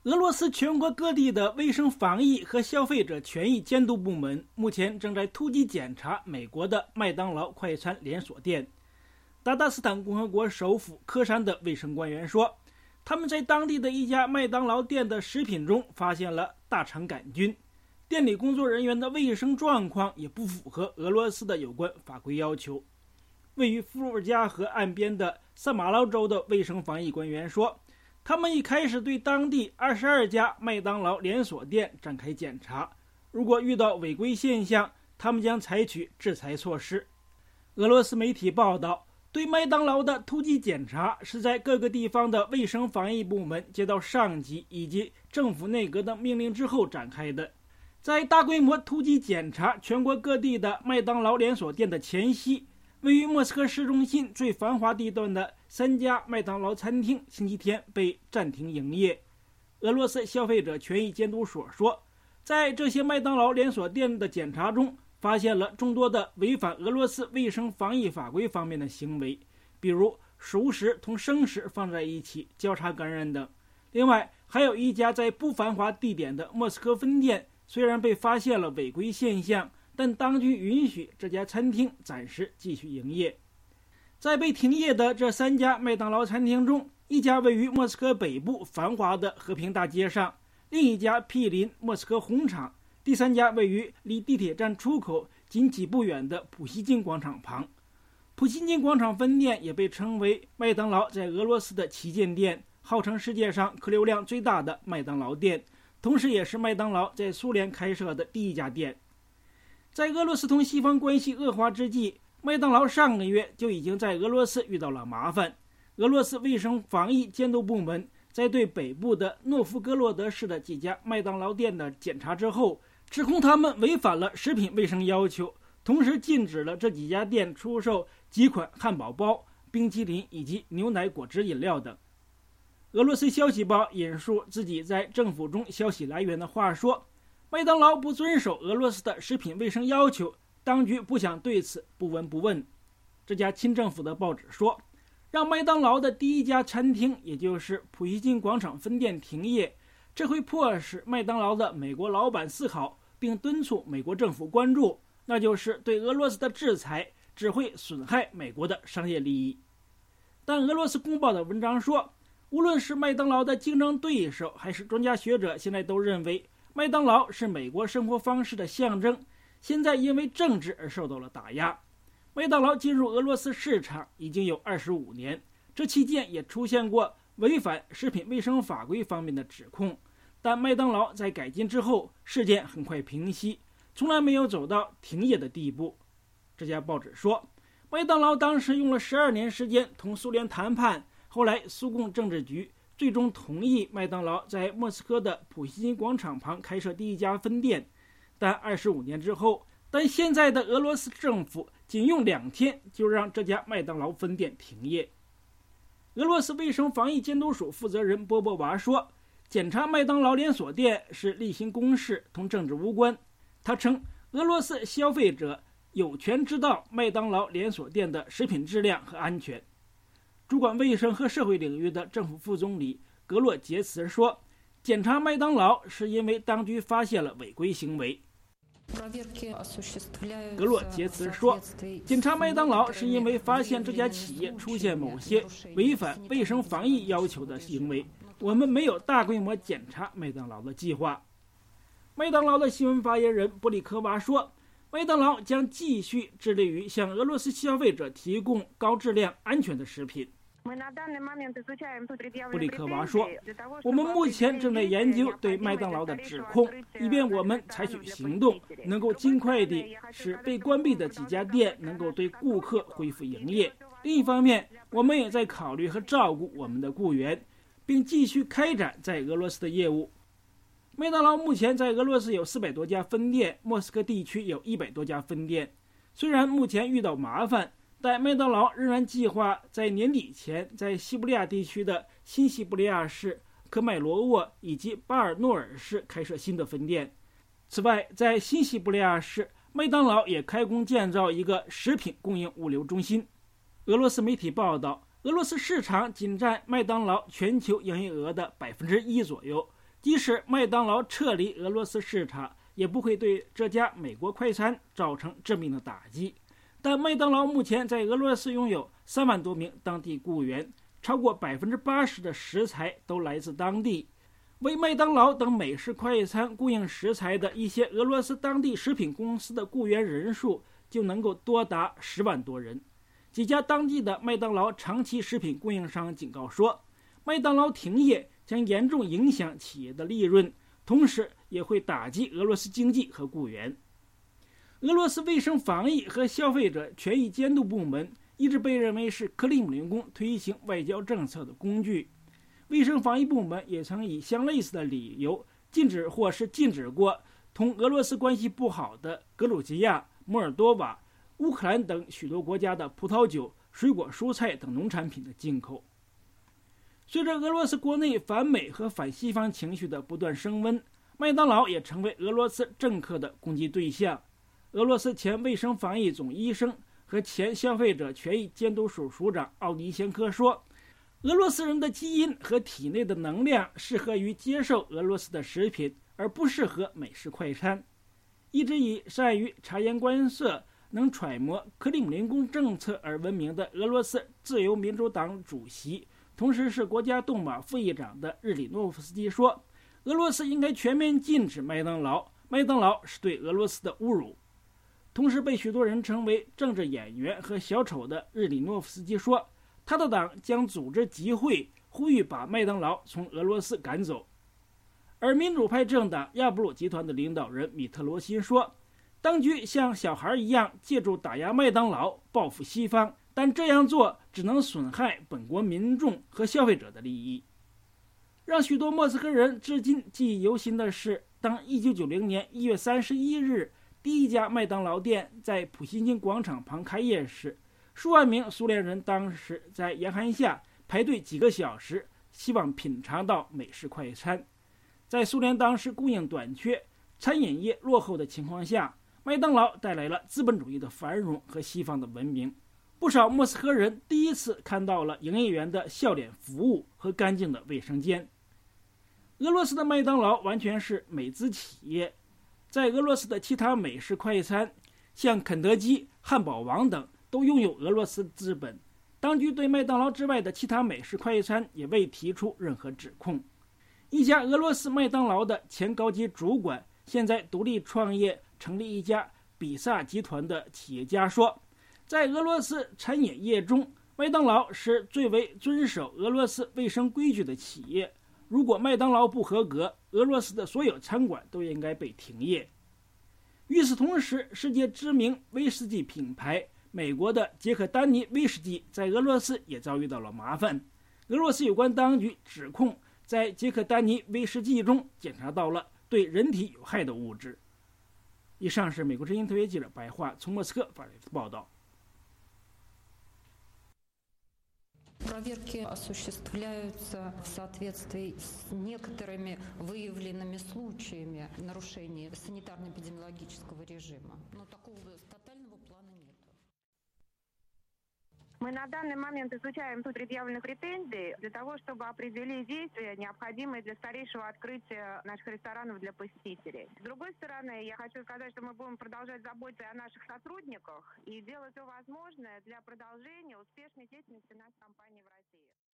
俄罗斯全国各地的卫生防疫和消费者权益监督部门目前正在突击检查美国的麦当劳快餐连锁店。达达斯坦共和国首府科山的卫生官员说，他们在当地的一家麦当劳店的食品中发现了大肠杆菌，店里工作人员的卫生状况也不符合俄罗斯的有关法规要求。位于伏尔加河岸边的萨马劳州的卫生防疫官员说，他们一开始对当地22家麦当劳连锁店展开检查，如果遇到违规现象，他们将采取制裁措施。俄罗斯媒体报道，对麦当劳的突击检查是在各个地方的卫生防疫部门接到上级以及政府内阁的命令之后展开的。在大规模突击检查全国各地的麦当劳连锁店的前夕，位于莫斯科市中心最繁华地段的3家麦当劳餐厅星期天被暂停营业。俄罗斯消费者权益监督所说，在这些麦当劳连锁店的检查中，发现了众多的违反俄罗斯卫生防疫法规方面的行为，比如熟食同生食放在一起交叉感染等。另外，还有一家在不繁华地点的莫斯科分店，虽然被发现了违规现象，但当局允许这家餐厅暂时继续营业。在被停业的这3家麦当劳餐厅中，一家位于莫斯科北部繁华的和平大街上，另一家毗邻莫斯科红场，第3家位于离地铁站出口仅几步远的普希金广场旁。普希金广场分店也被称为麦当劳在俄罗斯的旗舰店，号称世界上客流量最大的麦当劳店，同时也是麦当劳在苏联开设的第1家店。在俄罗斯同西方关系恶化之际，麦当劳上个月就已经在俄罗斯遇到了麻烦。俄罗斯卫生防疫监督部门在对北部的诺夫哥罗德市的几家麦当劳店的检查之后，指控他们违反了食品卫生要求，同时禁止了这几家店出售几款汉堡包、冰淇淋以及牛奶果汁饮料等。俄罗斯消息报引述自己在政府中消息来源的话说，麦当劳不遵守俄罗斯的食品卫生要求，当局不想对此不闻不问。这家亲政府的报纸说，让麦当劳的第1家餐厅，也就是普希金广场分店停业，这会迫使麦当劳的美国老板思考，并敦促美国政府关注，那就是对俄罗斯的制裁只会损害美国的商业利益。但俄罗斯公报的文章说，无论是麦当劳的竞争对手还是专家学者，现在都认为麦当劳是美国生活方式的象征，现在因为政治而受到了打压。麦当劳进入俄罗斯市场已经有25年，这期间也出现过违反食品卫生法规方面的指控，但麦当劳在改进之后，事件很快平息，从来没有走到停业的地步。这家报纸说，麦当劳当时用了12年时间同苏联谈判，后来苏共政治局最终同意麦当劳在莫斯科的普希金广场旁开设第1家分店，但25年之后，现在的俄罗斯政府仅用2天就让这家麦当劳分店停业。俄罗斯卫生防疫监督署负责人波波娃说，检查麦当劳连锁店是例行公事，同政治无关。他称，俄罗斯消费者有权知道麦当劳连锁店的食品质量和安全。主管卫生和社会领域的政府副总理格洛杰茨说，检查麦当劳是因为当局发现了违规行为。格洛杰茨说，检查麦当劳是因为发现这家企业出现某些违反卫生防疫要求的行为，我们没有大规模检查麦当劳的计划。麦当劳的新闻发言人布里科娃说，麦当劳将继续致力于向俄罗斯消费者提供高质量安全的食品。布里科娃说，我们目前正在研究对麦当劳的指控，以便我们采取行动，能够尽快地使被关闭的几家店能够对顾客恢复营业。另一方面，我们也在考虑和照顾我们的雇员，并继续开展在俄罗斯的业务。麦当劳目前在俄罗斯有400多家分店，莫斯科地区有100多家分店。虽然目前遇到麻烦，但麦当劳仍然计划在年底前在西伯利亚地区的新西伯利亚市、科迈罗沃以及巴尔诺尔市开设新的分店。此外，在新西伯利亚市，麦当劳也开工建造一个食品供应物流中心。俄罗斯媒体报道，俄罗斯市场仅占麦当劳全球营业额的1%左右， 即使麦当劳撤离俄罗斯市场，也不会对这家美国快餐造成致命的打击。但麦当劳目前在俄罗斯拥有3万多名当地雇员，超过80%的食材都来自当地。为麦当劳等美式快餐供应食材的一些俄罗斯当地食品公司的雇员人数就能够多达10万多人。几家当地的麦当劳长期食品供应商警告说，麦当劳停业将严重影响企业的利润，同时也会打击俄罗斯经济和雇员。俄罗斯卫生防疫和消费者权益监督部门一直被认为是克里姆林宫推行外交政策的工具。卫生防疫部门也曾以相类似的理由禁止或是禁止过同俄罗斯关系不好的格鲁吉亚、摩尔多瓦、乌克兰等许多国家的葡萄酒、水果、蔬菜等农产品的进口。随着俄罗斯国内反美和反西方情绪的不断升温，麦当劳也成为俄罗斯政客的攻击对象。俄罗斯前卫生防疫总医生和前消费者权益监督署署长奥尼先科说，俄罗斯人的基因和体内的能量适合于接受俄罗斯的食品，而不适合美式快餐。一直以善于察言观色、能揣摩克里姆林宫政策而闻名的俄罗斯自由民主党主席，同时是国家杜马副议长的日里诺夫斯基说，俄罗斯应该全面禁止麦当劳，麦当劳是对俄罗斯的侮辱。同时被许多人称为政治演员和小丑的日里诺夫斯基说，他的党将组织集会，呼吁把麦当劳从俄罗斯赶走。而民主派政党亚布鲁集团的领导人米特罗辛说，当局像小孩一样借助打压麦当劳报复西方，但这样做只能损害本国民众和消费者的利益。让许多莫斯科人至今记忆犹新的是，当1990年1月31日第一家麦当劳店在普希金广场旁开业时，数万名苏联人当时在严寒下排队几个小时，希望品尝到美式快餐。在苏联当时供应短缺、餐饮业落后的情况下，麦当劳带来了资本主义的繁荣和西方的文明。不少莫斯科人第一次看到了营业员的笑脸服务和干净的卫生间。俄罗斯的麦当劳完全是美资企业，在俄罗斯的其他美式快餐，像肯德基、汉堡王等，都拥有俄罗斯资本。当局对麦当劳之外的其他美式快餐也未提出任何指控。一家俄罗斯麦当劳的前高级主管，现在独立创业，成立一家比萨集团的企业家说，在俄罗斯餐饮业中，麦当劳是最为遵守俄罗斯卫生规矩的企业。如果麦当劳不合格，俄罗斯的所有餐馆都应该被停业。与此同时，世界知名威士忌品牌美国的杰克丹尼威士忌在俄罗斯也遭遇到了麻烦。俄罗斯有关当局指控，在杰克丹尼威士忌中检查到了对人体有害的物质。以上是美国之音特约记者白桦从莫斯科发来的报道。 Проверки осуществляются в соответствии с некоторыми выявленными случаями нарушений санитарно-эпидемиологического режима. Но такого тотального плана нет. Мы на данный момент изучаем суть предъявленных претензий для того, чтобы определить действия, необходимые для скорейшего открытия наших ресторанов для посетителей. С другой стороны, я хочу сказать, что мы будем продолжать заботиться о наших сотрудниках и делать все возможное для продолжения успешной деятельности нашей компании в России.